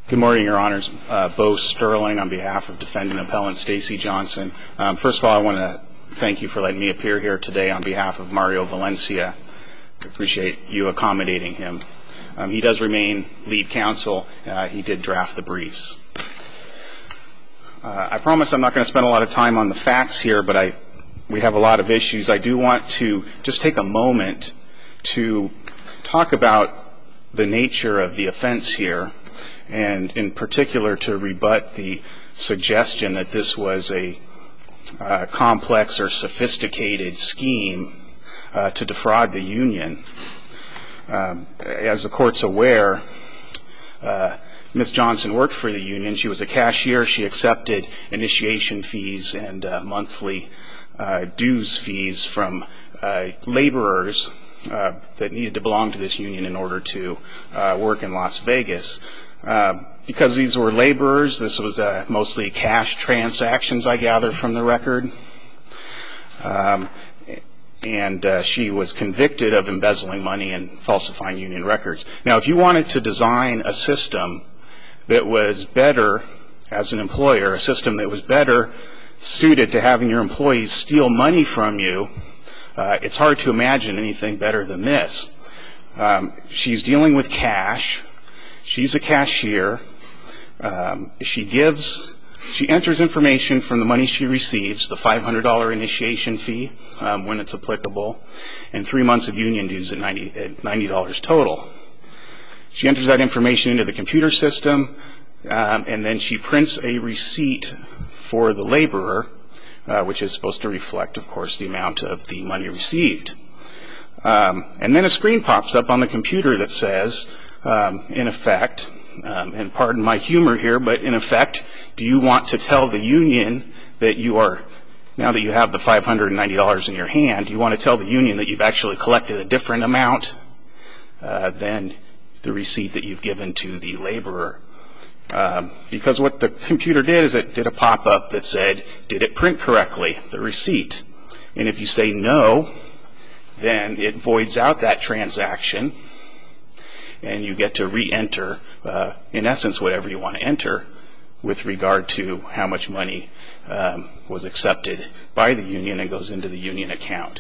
Good morning, Your Honors. Bo Sterling on behalf of Defendant Appellant Stacey Johnson. First of all, I want to thank you for letting me appear here today on behalf of Mario Valencia. I appreciate you accommodating him. He does remain lead counsel. He did draft the briefs. I promise I'm not going to spend a lot of time on the facts here, but we have a lot of issues. I do want to just take a moment to talk about the nature of the offense here, and in particular to rebut the suggestion that this was a complex or sophisticated scheme to defraud the union. As the Court's aware, Ms. Johnson worked for the union. She was a cashier. She accepted initiation fees and monthly dues fees from laborers that needed to belong to this union in order to work in Las Vegas. Because these were laborers, this was mostly cash transactions, I gather from the record. And she was convicted of embezzling money and falsifying union records. Now, if you wanted to design a system that was better, as an employer, a system that was better suited to having your employees steal money from you, it's hard to imagine anything better than this. She's dealing with cash. She's a cashier. She enters information from the money she receives, the $500 initiation fee when it's applicable, and 3 months of union dues at $90 total. She enters that information into the computer system, and then she prints a receipt for the laborer, which is supposed to reflect, of course, the amount of the money received. And then a screen pops up on the computer that says, in effect, and pardon my humor here, but in effect, do you want to tell the union that you are, now that you have the $590 in your hand, do you want to tell the union that you've actually collected a different amount than the receipt that you've given to the laborer? Because what the computer did is it did a pop-up that said, did it print correctly, the receipt? And if you say no, then it voids out that transaction, and you get to re-enter, in essence, whatever you want to enter with regard to how much money was accepted by the union and goes into the union account.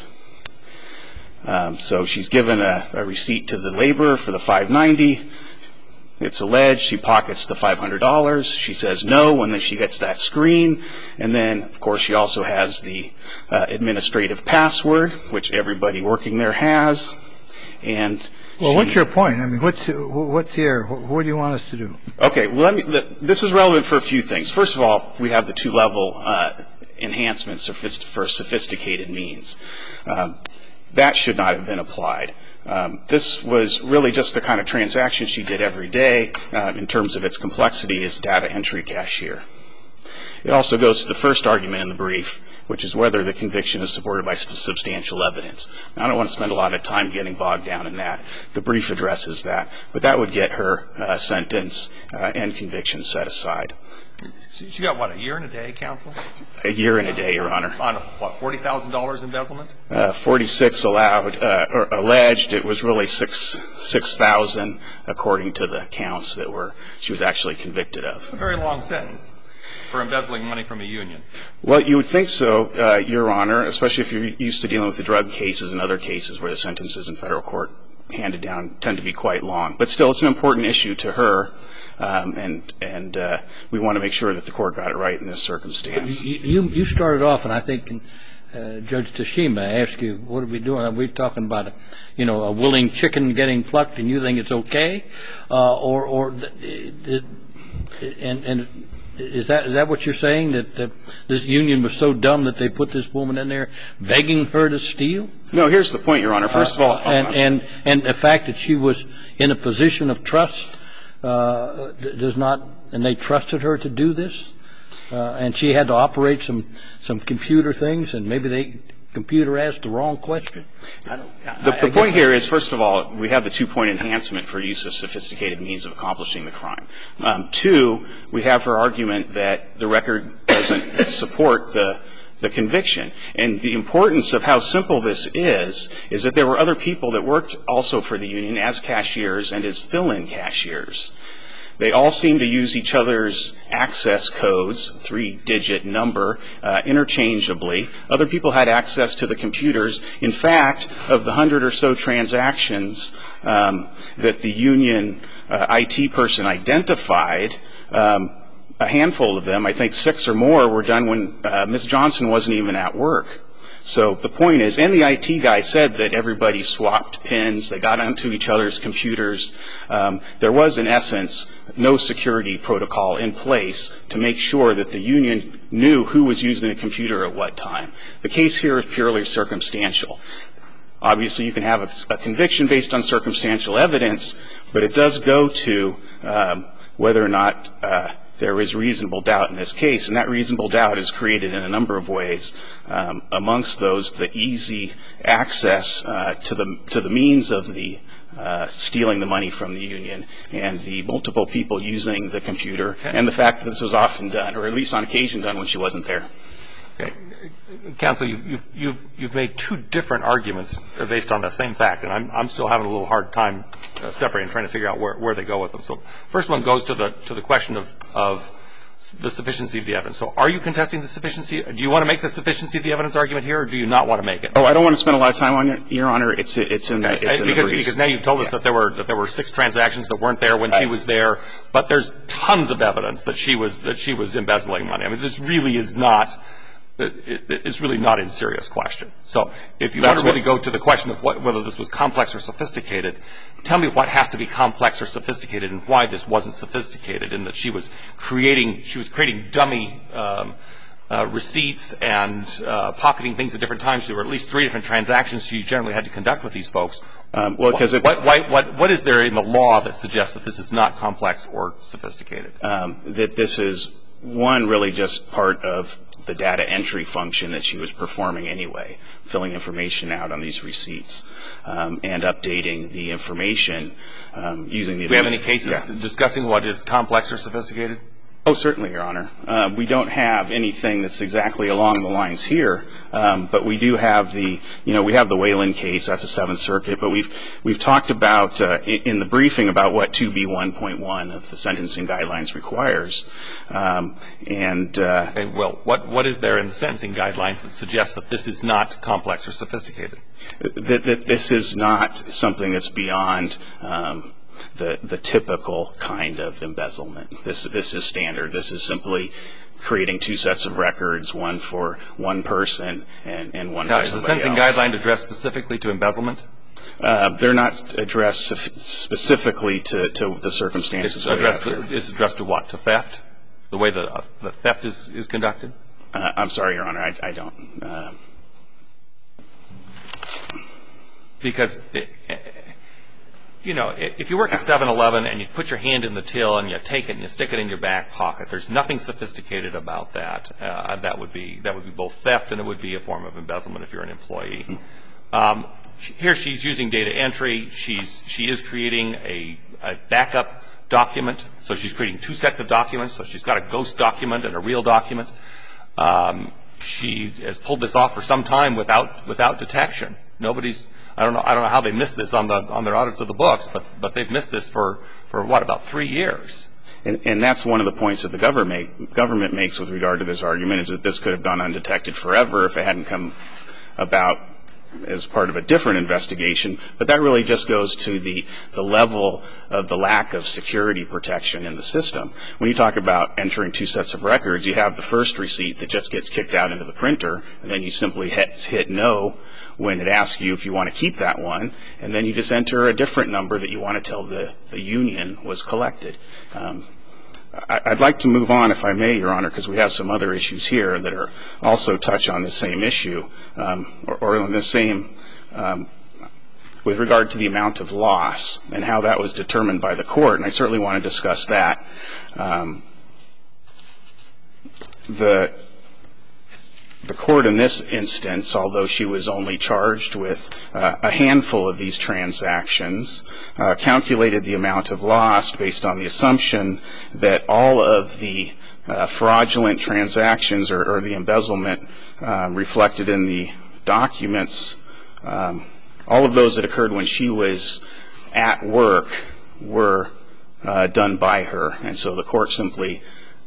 So she's given a receipt to the laborer for the $590. It's alleged she pockets the $500. She says no when she gets that screen. And then, of course, she also has the administrative password, which everybody working there has. And well, what's your point? I mean, what do you want us to do? Okay. Well, this is relevant for a few things. First of all, we have the two-level enhancements for sophisticated means. That should not have been applied. This was really just the kind of transaction she did every day in terms of its complexity as data entry cashier. It also goes to the first argument in the brief, which is whether the conviction is supported by substantial evidence. Now, I don't want to spend a lot of time getting bogged down in that. The brief addresses that. But that would get her sentence and conviction set aside. She got, what, a year and a day, counsel? A year and a day, Your Honor. On, what, $40,000 embezzlement? 46 allowed, or alleged. It was really 6,000 according to the counts that she was actually convicted of. A very long sentence for embezzling money from a union. Well, you would think so, Your Honor, especially if you're used to dealing with the drug cases and other cases where the sentences in federal court handed down tend to be quite long. But still, it's an important issue to her, and we want to make sure that the court got it right in this circumstance. You started off, and I think Judge Tashima asked you, what are we doing? Are we talking about, a willing chicken getting plucked, and you think it's okay? Is that what you're saying, that this union was so dumb that they put this woman in there begging her to steal? No, here's the point, Your Honor. First of all, and the fact that she was in a position of trust does not, and they trusted her to do this, and she had to operate some computer things, and maybe the computer asked the wrong question. The point here is, first of all, we have the two-point enhancement for use of sophisticated means of accomplishing the crime. Two, we have her argument that the record doesn't support the conviction. And the importance of how simple this is that there were other people that worked also for the union as cashiers and as fill-in cashiers. They all seem to use each other's access codes, 3-digit number, interchangeably. Other people had access to the computers. In fact, of the 100 or so transactions that the union IT person identified, a handful of them, I think 6 or more, were done when Ms. Johnson wasn't even at work. So the point is, and the IT guy said that everybody swapped pins, they got onto each other's computers. There was, in essence, no security protocol in place to make sure that the union knew who was using the computer at what time. The case here is purely circumstantial. Obviously, you can have a conviction based on circumstantial evidence, but it does go to whether or not there is reasonable doubt in this case, and that reasonable doubt is created in a number of ways. Amongst those, the easy access to the means of the stealing the money from the union, and the multiple people using the computer, and the fact that this was often done, or at least on occasion done when she wasn't there. Okay. Counsel, you've made 2 different arguments based on the same fact, and I'm still having a little hard time separating, trying to figure out where they go with them. So first one goes to the question of the sufficiency of the evidence. So are you contesting the sufficiency? Do you want to make the sufficiency of the evidence argument here, or do you not want to make it? Oh, I don't want to spend a lot of time on it, Your Honor. It's in the briefs. Because now you've told us that there were 6 transactions that weren't there when she was there, but there's tons of evidence that she was embezzling money. I mean, this really is not. It's really not a serious question. So if you want to really go to the question of whether this was complex or sophisticated, tell me what has to be complex or sophisticated and why this wasn't sophisticated, in that she was creating dummy receipts and pocketing things at different times. There were at least 3 different transactions she generally had to conduct with these folks. What is there in the law that suggests that this is not complex or sophisticated? That this is, one, really just part of the data entry function that she was performing anyway, filling information out on these receipts and updating the information using the. Do we have any cases discussing what is complex or sophisticated? Oh, certainly, Your Honor. We don't have anything that's exactly along the lines here, but we do have we have the Whalen case. That's a Seventh Circuit. But we've talked about in the briefing about what 2B1.1 of the sentencing guidelines requires. Okay, well, what is there in the sentencing guidelines that suggests that this is not complex or sophisticated? That this is not something that's beyond the typical kind of embezzlement. This is standard. This is simply creating 2 sets of records, one for one person and one for somebody else. Is the sentencing guideline addressed specifically to embezzlement? They're not addressed specifically to the circumstances. It's addressed to what? To theft? The way the theft is conducted? I'm sorry, Your Honor. I don't. Because if you work at 7-Eleven and you put your hand in the till and you take it and you stick it in your back pocket, there's nothing sophisticated about that. That would be both theft and it would be a form of embezzlement if you're an employee. Here she's using data entry. She is creating a backup document. So she's creating 2 sets of documents. So she's got a ghost document and a real document. She has pulled this off for some time without detection. I don't know how they missed this on their audits of the books, but they've missed this for what, about 3 years. And that's one of the points that the government makes with regard to this argument, is that this could have gone undetected forever if it hadn't come about as part of a different investigation. But that really just goes to the level of the lack of security protection in the system. When you talk about entering 2 sets of records, you have the first receipt that just gets kicked out into the printer, and then you simply hit no when it asks you if you want to keep that one, and then you just enter a different number that you want to tell the union was collected. I'd like to move on, if I may, Your Honor, because we have some other issues here that are also touch on the same issue, or on the same, with regard to the amount of loss and how that was determined by the court, and I certainly want to discuss that. The court in this instance, although she was only charged with a handful of these transactions, calculated the amount of loss based on the assumption that all of the fraudulent transactions or the embezzlement reflected in the documents, all of those that occurred when she was at work were done by her. And so the court simply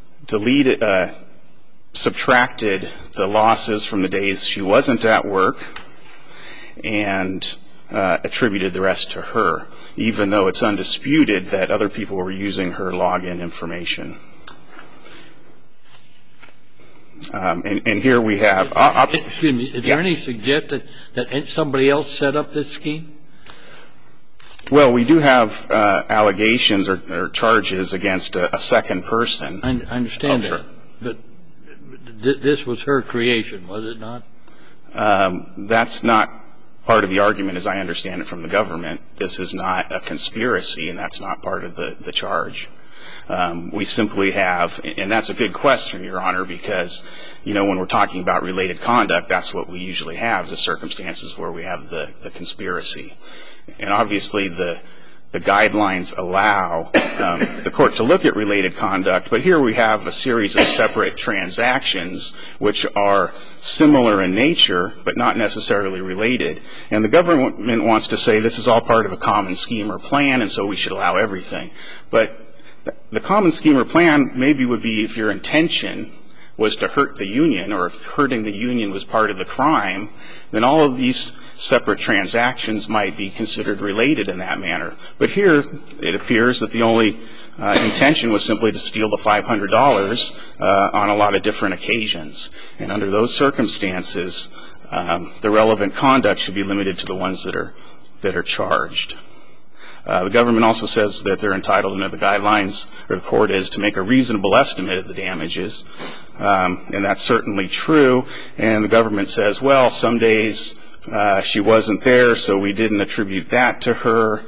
subtracted the losses from the days she wasn't at work and attributed the rest to her, even though it's undisputed that other people were using her login information. And here we have... Excuse me. Is there any suggestion that somebody else set up this scheme? Well, we do have allegations or charges against a second person. I understand that. But this was her creation, was it not? That's not part of the argument, as I understand it, from the government. This is not a conspiracy, and that's not part of the charge. We simply have, and that's a good question, Your Honor, because, when we're talking about related conduct, that's what we usually have, the circumstances where we have the conspiracy. And obviously the guidelines allow the court to look at related conduct, but here we have a series of separate transactions which are similar in nature but not necessarily related. And the government wants to say this is all part of a common scheme or plan, and so we should allow everything. But the common scheme or plan maybe would be if your intention was to hurt the union, or if hurting the union was part of the crime, then all of these separate transactions might be considered related in that manner. But here it appears that the only intention was simply to steal the $500 on a lot of different occasions. And under those circumstances, the relevant conduct should be limited to the ones that are charged. The government also says that they're entitled under the guidelines, or the court is, to make a reasonable estimate of the damages. And that's certainly true. And the government says, well, some days she wasn't there, so we didn't attribute that to her.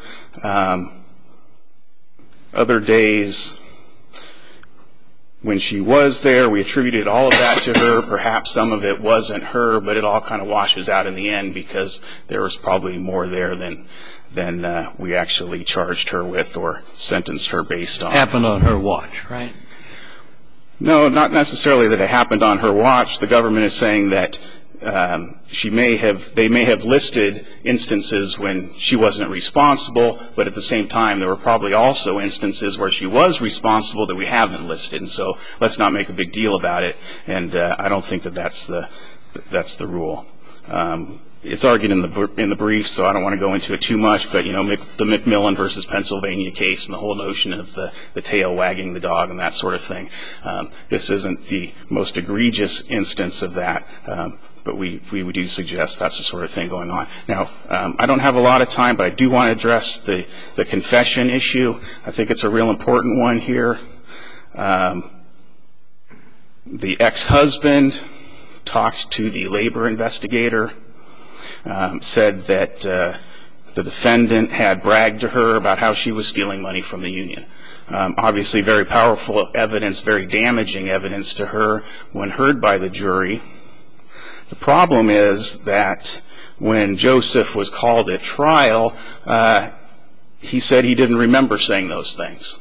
Other days when she was there, we attributed all of that to her. Perhaps some of it wasn't her, but it all kind of washes out in the end because there was probably more there than we actually charged her with or sentenced her based on. Happened on her watch, right? No, not necessarily that it happened on her watch. The government is saying that they may have listed instances when she wasn't responsible, but at the same time there were probably also instances where she was responsible that we haven't listed. And so let's not make a big deal about it. And I don't think that that's the rule. It's argued in the brief, so I don't want to go into it too much, but, the McMillan versus Pennsylvania case and the whole notion of the tail wagging the dog and that sort of thing. This isn't the most egregious instance of that, but we do suggest that's the sort of thing going on. Now, I don't have a lot of time, but I do want to address the confession issue. I think it's a real important one here. The ex-husband talked to the labor investigator, said that the defendant had bragged to her about how she was stealing money from the union. Obviously very powerful evidence, very damaging evidence to her when heard by the jury. The problem is that when Joseph was called at trial, he said he didn't remember saying those things.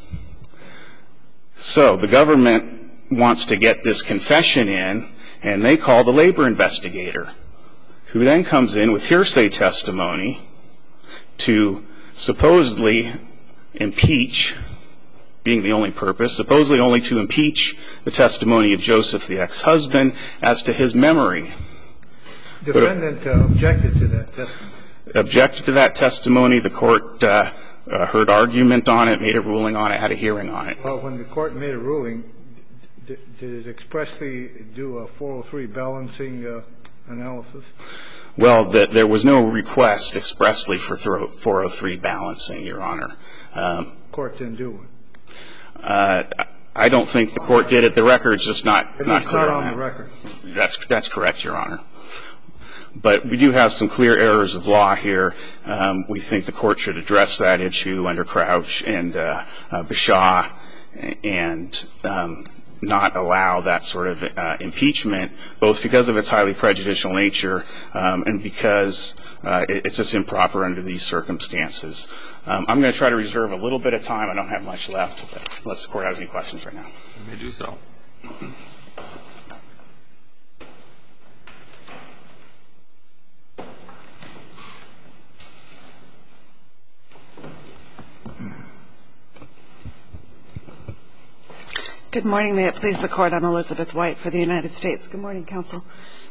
So the government wants to get this confession in, and they call the labor investigator, who then comes in with hearsay testimony to supposedly impeach, being the only purpose, supposedly only to impeach the testimony of Joseph, the ex-husband, as to his memory. Defendant objected to that testimony. Objected to that testimony. The court heard argument on it, made a ruling on it, had a hearing on it. Well, when the court made a ruling, did it expressly do a 403 balancing analysis? Well, there was no request expressly for 403 balancing, Your Honor. The court didn't do one. I don't think the court did it. The record's just not clear on that. It's not on the record. That's correct, Your Honor. But we do have some clear errors of law here. We think the court should address that issue under Crouch and Bashaw and not allow that sort of impeachment, both because of its highly prejudicial nature and because it's just improper under these circumstances. I'm going to try to reserve a little bit of time. I don't have much left, but unless the court has any questions right now. You may do so. Good morning. May it please the Court. I'm Elizabeth White for the United States. Good morning, Counsel.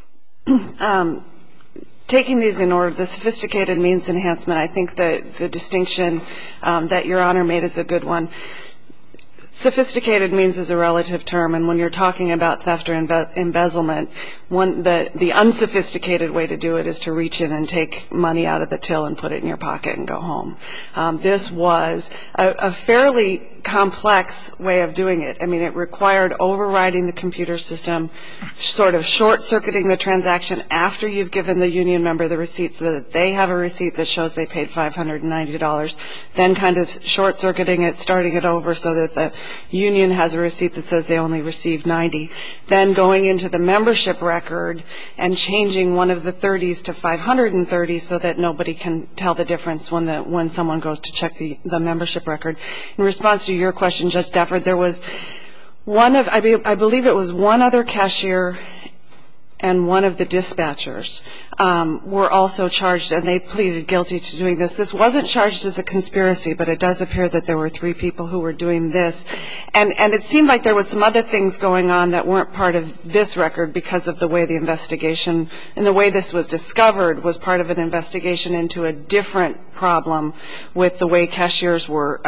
Taking these in order, the sophisticated means enhancement, I think the distinction that Your Honor made is a good one. Sophisticated means is a relative term, and when you're talking about theft or embezzlement, the unsophisticated way to do it is to reach in and take money out of the till and put it in your pocket and go home. This was a fairly complex way of doing it. I mean, it required overriding the computer system, sort of short-circuiting the transaction after you've given the union member the receipt so that they have a receipt that shows they paid $590, then kind of short-circuiting it, starting it over so that the union has a receipt that says they only received $90, then going into the membership record and changing one of the 30s to 530 so that nobody can tell the difference when someone goes to check the membership record. In response to your question, Judge Stafford, there was I believe it was one other cashier and one of the dispatchers were also charged, and they pleaded guilty to doing this. This wasn't charged as a conspiracy, but it does appear that there were 3 people who were doing this. And it seemed like there was some other things going on that weren't part of this record because of the way the investigation and the way this was discovered was part of an investigation into a different problem with the way cashiers were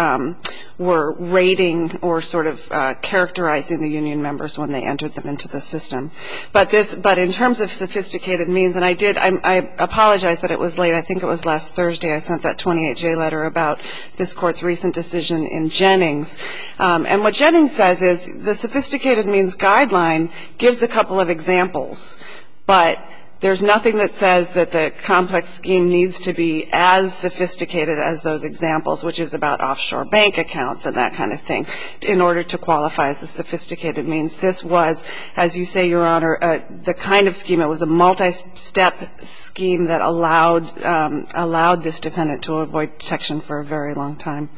rating or sort of characterizing the union members when they entered them into the system. But in terms of sophisticated means, and I apologize that it was late. I think it was last Thursday I sent that 28J letter about this Court's recent decision in Jennings. And what Jennings says is the sophisticated means guideline gives a couple of examples, but there's nothing that says that the complex scheme needs to be as sophisticated as those examples, which is about offshore bank accounts and that kind of thing, in order to qualify as a sophisticated means. This was, as you say, Your Honor, the kind of scheme. It was a multi-step scheme that allowed this defendant to avoid detection for a very long time.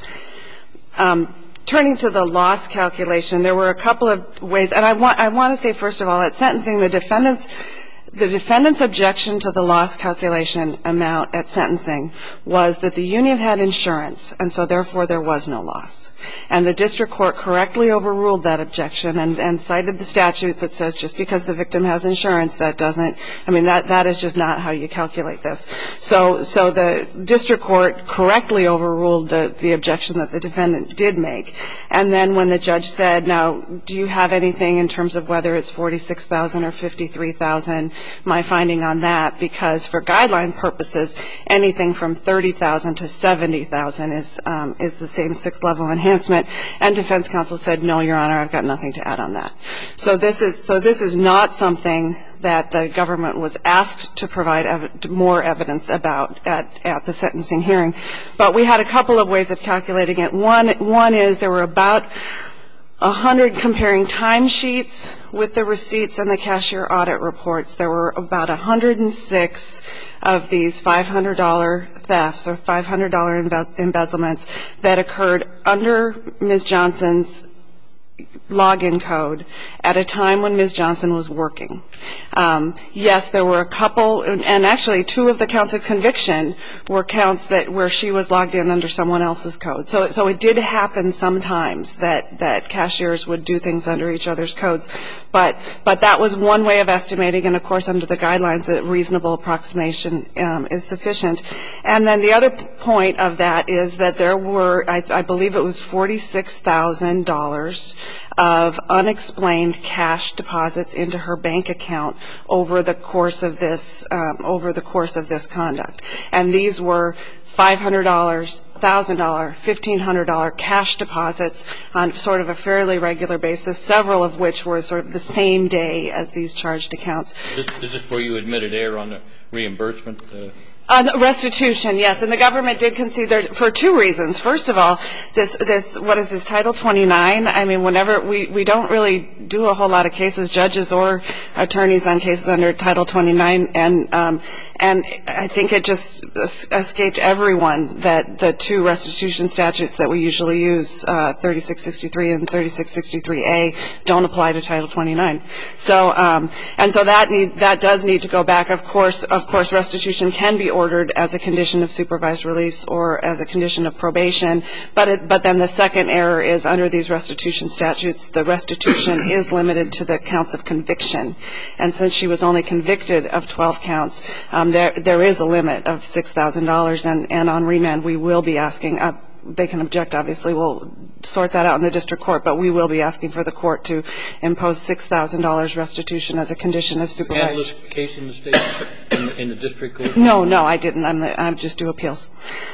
Turning to the loss calculation, there were a couple of ways, and I want to say, first of all, at sentencing, the defendant's objection to the loss calculation amount at sentencing was that the union had insurance, and so therefore there was no loss. And the district court correctly overruled that objection and cited the statute that says just because the victim has insurance, that doesn't, I mean, that is just not how you calculate this. So the district court correctly overruled the objection that the defendant did make. And then when the judge said, now, do you have anything in terms of whether it's $46,000 or $53,000, my finding on that, because for guideline purposes, anything from $30,000 to $70,000 is the same 6-level enhancement. And defense counsel said, no, Your Honor, I've got nothing to add on that. So this is not something that the government was asked to provide more evidence about at the sentencing hearing. But we had a couple of ways of calculating it. One is there were about 100 comparing timesheets with the receipts and the cashier audit reports. There were about 106 of these $500 thefts or $500 embezzlements that occurred under Ms. Johnson's login code at a time when Ms. Johnson was working. Yes, there were a couple, and actually 2 of the counts of conviction were counts where she was logged in under someone else's code. So it did happen sometimes that cashiers would do things under each other's codes. But that was one way of estimating, and of course under the guidelines a reasonable approximation is sufficient. And then the other point of that is that there were, I believe it was $46,000 of unexplained cash deposits into her bank account over the course of this conduct. And these were $500, $1,000, $1,500 cash deposits on sort of a fairly regular basis, several of which were sort of the same day as these charged accounts. Is this where you admitted error on the reimbursement? Restitution, yes. And the government did concede there for 2 reasons. First of all, this what is this, Title 29? I mean, whenever we don't really do a whole lot of cases, judges or attorneys on cases under Title 29, and I think it just escaped everyone that the 2 restitution statutes that we usually use, 3663 and 3663A, don't apply to Title 29. So and so that does need to go back. Of course, restitution can be ordered ordered as a condition of supervised release or as a condition of probation. But then the second error is under these restitution statutes, the restitution is limited to the counts of conviction. And since she was only convicted of 12 counts, there is a limit of $6,000. And on remand, we will be asking, they can object, obviously. We'll sort that out in the district court, but we will be asking for the court to impose $6,000 restitution as a condition of supervised. Did you handle this case in the state, in the district court? No, I didn't. I just do appeals.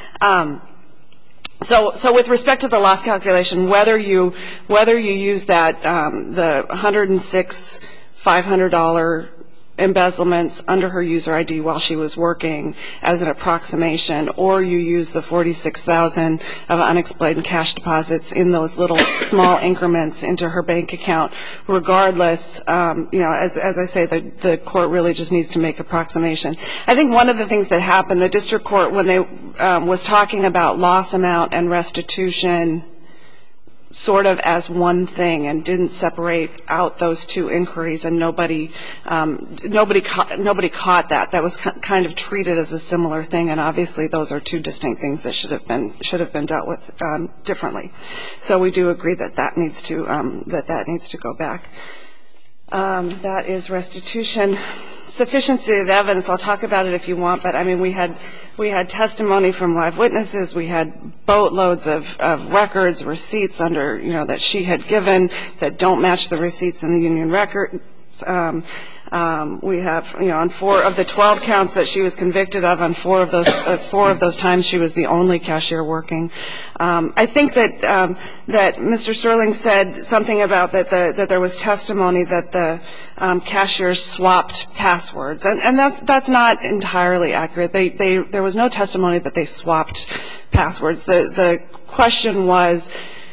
So with respect to the loss calculation, whether you use that, the $106 $500 embezzlements under her user ID while she was working as an approximation, or you use the $46,000 of unexplained cash deposits in those little small increments into her bank account, regardless, as I say, the court really just needs to make approximation. I think one of the things that happened, the district court, when they was talking about loss amount and restitution sort of as one thing and didn't separate out those two inquiries, and nobody caught that. That was kind of treated as a similar thing, and obviously those are two distinct things that should have been dealt with differently. So we do agree that that needs to go back. That is restitution. Sufficiency of evidence, I'll talk about it if you want, but I mean we had testimony from live witnesses, we had boatloads of records, receipts under, that she had given that don't match the receipts in the union records. We have, on 4 of the 12 counts that she was convicted of, on 4 of those times she was the only cashier working. I think that Mr. Sterling said something about that there was testimony that the cashiers swapped passwords, and that's not entirely accurate. There was no testimony that they swapped passwords. The question was.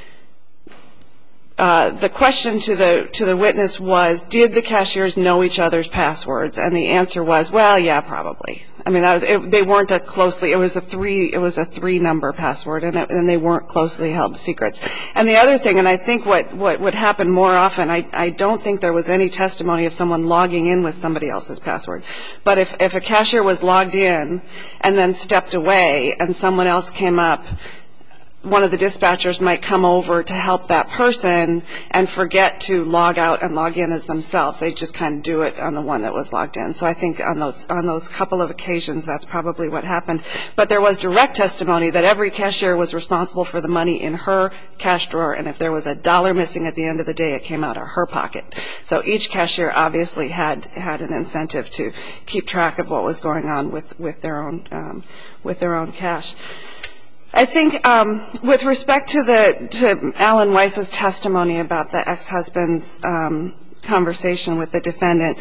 The question to the witness was, did the cashiers know each other's passwords? And the answer was, well, yeah, probably. I mean, they weren't closely. It was a 3-number password, and they weren't closely held secrets. And the other thing, and I think what would happen more often, I don't think there was any testimony of someone logging in with somebody else's password. But if a cashier was logged in and then stepped away, and someone else came up, one of the dispatchers might come over to help that person and forget to log out and log in as themselves. They just kind of do it on the one that was logged in. So I think on those couple of occasions, that's probably what happened. But there was direct testimony that every cashier was responsible for the money in her cash drawer, and if there was $1 missing at the end of the day, it came out of her pocket. So each cashier obviously had an incentive to keep track of what was going on with their own cash. I think with respect to Alan Weiss's testimony about the ex-husband's conversation with the defendant,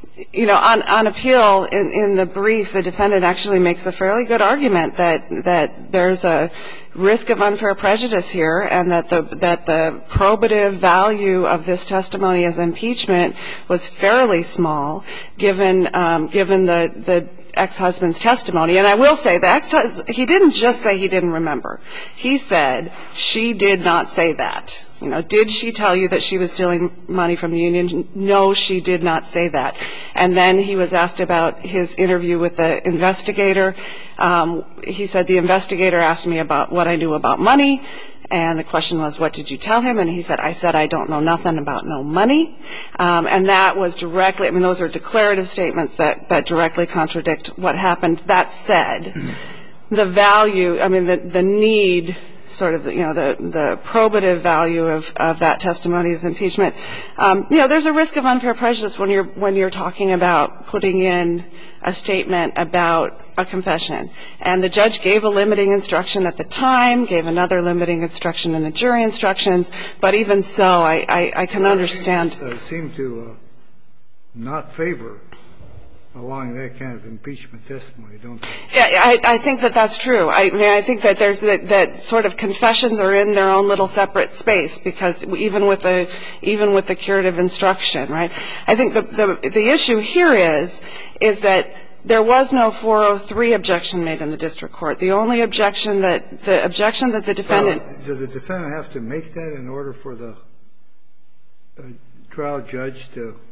on appeal in the brief, the defendant actually makes a fairly good argument that there's a risk of unfair prejudice here, and that the probative value of this testimony as impeachment was fairly small, given the ex-husband's testimony. And I will say, he didn't just say he didn't remember. He said, she did not say that. Did she tell you that she was stealing money from the union? No, she did not say that. And then he was asked about his interview with the investigator. He said, the investigator asked me about what I knew about money, and the question was, what did you tell him? And he said, I said I don't know nothing about no money. And that was directly, those are declarative statements that directly contradict what happened. That said, the value, the need, sort of, the probative value of that testimony as impeachment, there's a risk of unfair prejudice when you're talking about putting in a statement about a confession. And the judge gave a limiting instruction at the time, gave another limiting instruction in the jury instructions, but even so, I can understand. Seem to not favor allowing that kind of impeachment testimony, don't they? Yeah, I think that's true. I think that there's that sort of confessions are in their own little separate space, because even with the curative instruction, right? I think the issue here is that there was no 403 objection made in the district court. The only objection that the defendant. Does the defendant have to make that in order for the trial judge to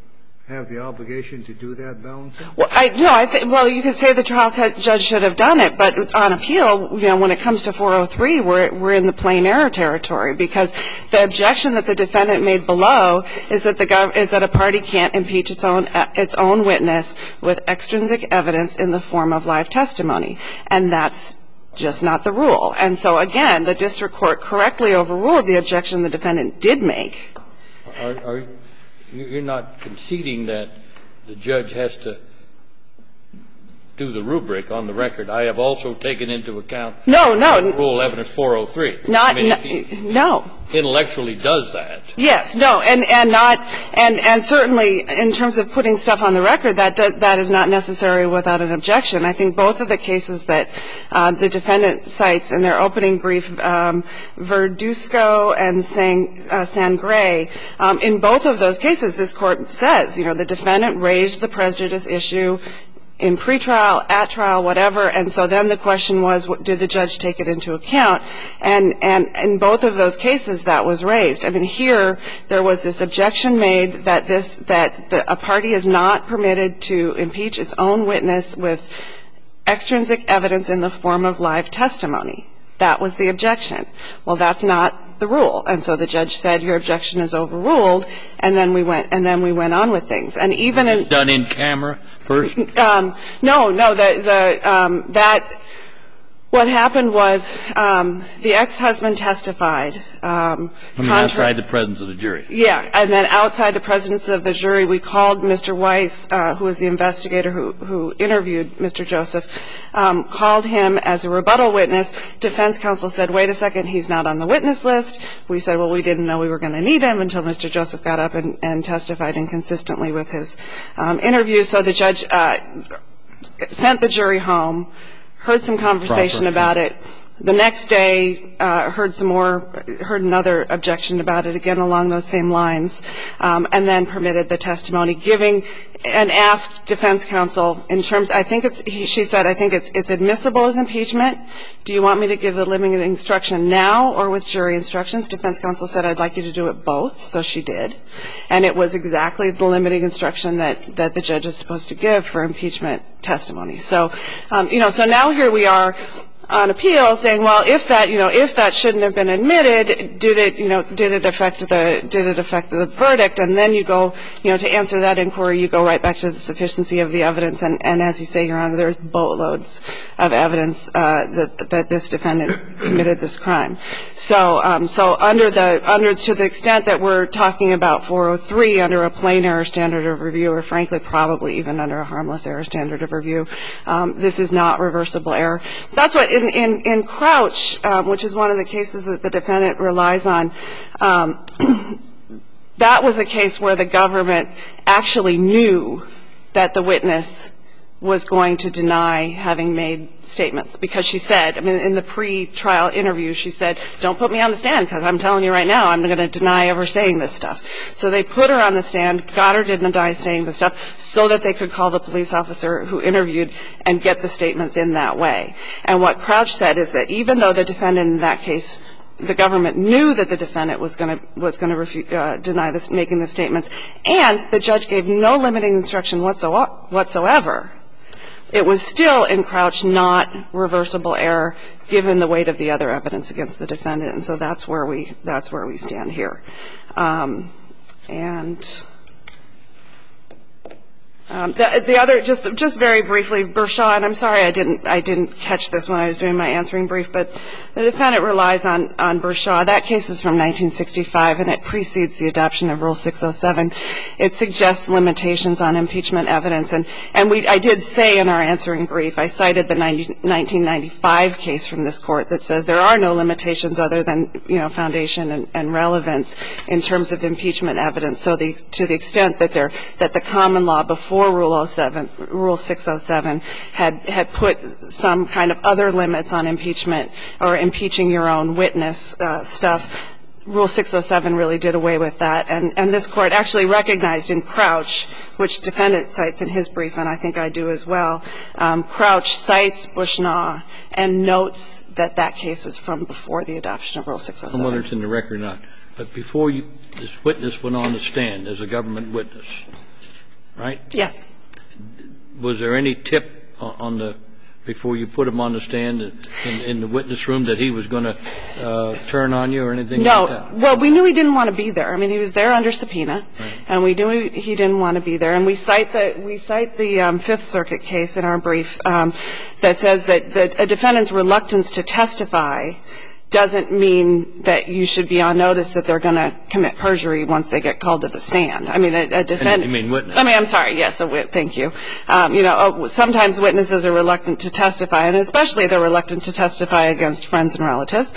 have the obligation to do that balancing? Well, you could say the trial judge should have done it, but on appeal, when it comes to 403, we're in the plain error territory, because the objection that the defendant made below is that a party can't impeach its own witness with extrinsic evidence in the form of live testimony, and that's just not the rule. And so, again, the district court correctly overruled the objection the defendant did make. You're not conceding that the judge has to do the rubric on the record. I have also taken into account Rule Evidence 403. No. Intellectually does that. Yes, no, and certainly in terms of putting stuff on the record, that is not necessary without an objection. I think both of the cases that the defendant cites in their opening brief, Verduzco and Sangre, in both of those cases, this Court says, the defendant raised the prejudice issue in pretrial, at trial, whatever, and so then the question was, did the judge take it into account? And in both of those cases, that was raised. I mean, here, there was this objection made that a party is not permitted to impeach its own witness with extrinsic evidence in the form of live testimony. That was the objection. Well, that's not the rule. And so the judge said, your objection is overruled, and then we went on with things. And even in done in camera first? What happened was the ex-husband testified. Outside the presence of the jury. Yeah, and then outside the presence of the jury, we called Mr. Weiss, who was the investigator who interviewed Mr. Joseph, called him as a rebuttal witness. Defense counsel said, wait a second, he's not on the witness list. We said, well, we didn't know we were going to need him until Mr. Joseph got up and testified inconsistently with his interview. So the judge sent the jury home, heard some conversation about it. The next day, heard another objection about it, again along those same lines, and then permitted the testimony, and asked defense counsel in terms, she said, I think it's admissible as impeachment. Do you want me to give the limiting instruction now or with jury instructions? Defense counsel said, I'd like you to do it both, so she did. And it was exactly the limiting instruction that the judge is supposed to give for impeachment testimony. So, so now here we are on appeal saying, well, if that shouldn't have been admitted, did it affect the verdict? And then you go, to answer that inquiry, you go right back to the sufficiency of the evidence. And as you say, Your Honor, there's boatloads of evidence that this defendant committed this crime. So to the extent that we're talking about 403 under a plain error standard of review, or frankly, probably even under a harmless error standard of review, this is not reversible error. That's what in Crouch, which is one of the cases that the defendant relies on, that was a case where the government actually knew that the witness was going to deny having made statements, because she said, in the pre-trial interview, she said, don't put me on the stand, because I'm telling you right now, I'm going to deny ever saying this stuff. So they put her on the stand, got her to deny saying the stuff, so that they could call the police officer who interviewed and get the statements in that way. And what Crouch said is that even though the defendant in that case, the government knew that the defendant was going to deny this, making the statements, and the judge gave no limiting instruction whatsoever, it was still in Crouch not reversible error, given the weight of the other evidence against the defendant. And so that's where we stand here. The other, just very briefly, Bershaw, and I'm sorry I didn't catch this when I was doing my answering brief, but the defendant relies on Bershaw. That case is from 1965, and it precedes the adoption of Rule 607. It suggests limitations on impeachment evidence, and I did say in our answering brief, I cited the 1995 case from this court that says there are no limitations other than, foundation and relevance in terms of impeachment evidence. So to the extent that the common law before Rule 607 had put some kind of other limits on impeachment or impeaching your own witness stuff, Rule 607 really did away with that. And this court actually recognized in Crouch, which defendant cites in his brief, and I think I do as well, Crouch cites Bushnell and notes that case is from before the adoption of Rule 607. Whether it's in the record or not. But before this witness went on the stand as a government witness, right? Yes. Was there any tip on the, before you put him on the stand in the witness room, that he was going to turn on you or anything like that? No. Well, we knew he didn't want to be there. I mean, he was there under subpoena, and we knew he didn't want to be there. And we cite the Fifth Circuit case in our brief that says that a defendant's reluctance to testify doesn't mean that you should be on notice that they're going to commit perjury once they get called to the stand. I mean, a defendant. You mean witness? I mean, I'm sorry. Yes, thank you. Sometimes witnesses are reluctant to testify, and especially they're reluctant to testify against friends and relatives.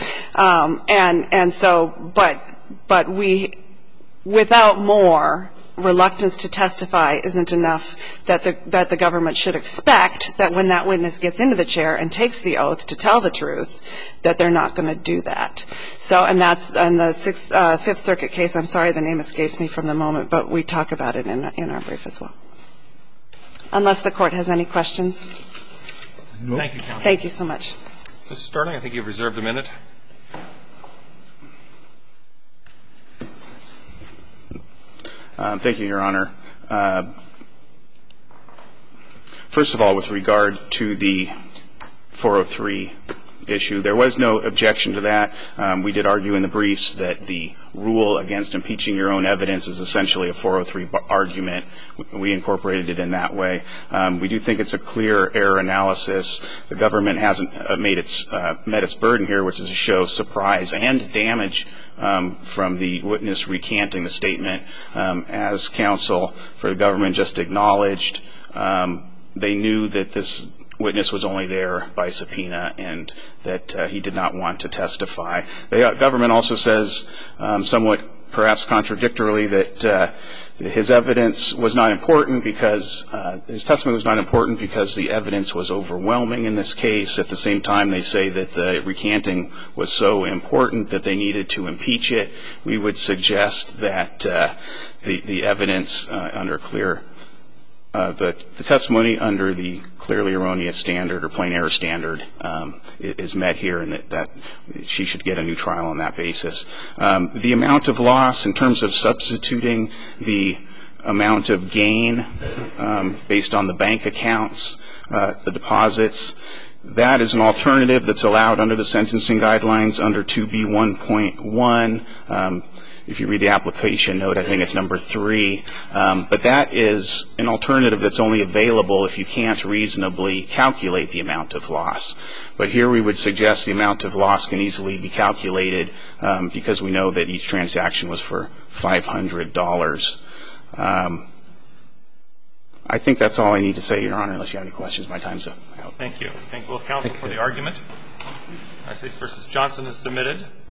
But we, without more, reluctance to testify isn't enough that the government should expect that when that witness gets into the chair and takes the oath to tell the truth, that they're not going to do that. So, and that's in the Fifth Circuit case. I'm sorry, the name escapes me from the moment, but we talk about it in our brief as well. Unless the Court has any questions. Thank you, counsel. Thank you so much. Mr. Sterling, I think you've reserved a minute. Thank you, Your Honor. First of all, with regard to the 403 issue, there was no objection to that. We did argue in the briefs that the rule against impeaching your own evidence is essentially a 403 argument. We incorporated it in that way. We do think it's a clear error analysis. The government hasn't met its burden here, which is to show surprise and damage from the witness recanting the statement. As counsel for the government just acknowledged, they knew that this witness was only there by subpoena and that he did not want to testify. The government also says, somewhat perhaps contradictorily, that his evidence was not important because his testimony was not important because the evidence was overwhelming in this case. At the same time, they say that the recanting was so important that they needed to impeach it. We would suggest that the evidence under clear the testimony under the clearly erroneous standard or plain error standard is met here, and that she should get a new trial on that basis. The amount of loss in terms of substituting the amount of gain based on the bank accounts, the deposits, that is an alternative that's allowed under the sentencing guidelines under 2B1.1. If you read the application note, I think it's number 3. But that is an alternative that's only available if you can't reasonably calculate the amount of loss. But here we would suggest the amount of loss can easily be calculated because we know that each transaction was for $500. I think that's all I need to say, Your Honor, unless you have any questions. My time's up. Thank you. Thank both counsel for the argument. United States v. Johnson is submitted.